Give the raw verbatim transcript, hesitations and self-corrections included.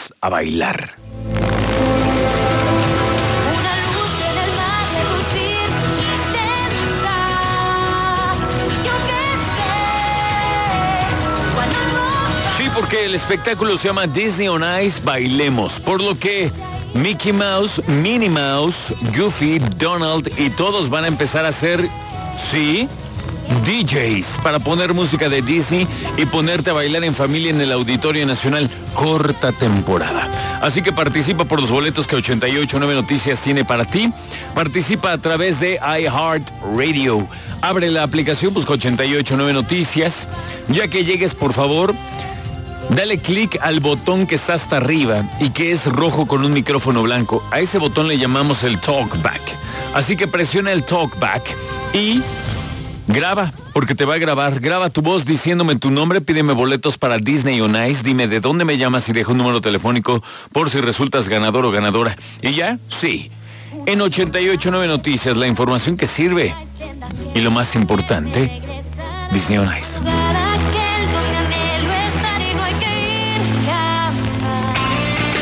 vamos a bailar. Porque el espectáculo se llama Disney on Ice, bailemos, por lo que Mickey Mouse, Minnie Mouse, Goofy, Donald y todos van a empezar a ser, sí, D Js para poner música de Disney y ponerte a bailar en familia en el Auditorio Nacional. Corta temporada. Así que participa por los boletos que ochenta y ocho nueve Noticias tiene para ti. Participa a través de iHeartRadio. Abre la aplicación, busca ochenta y ocho nueve Noticias. Ya que llegues, por favor, dale clic al botón que está hasta arriba y que es rojo con un micrófono blanco. A ese botón le llamamos el Talkback. Así que presiona el Talkback y graba, porque te va a grabar. Graba tu voz diciéndome tu nombre, pídeme boletos para Disney on Ice, dime de dónde me llamas y deja un número telefónico por si resultas ganador o ganadora. ¿Y ya? Sí. En ochenta y ocho nueve Noticias, la información que sirve. Y lo más importante, Disney on Ice.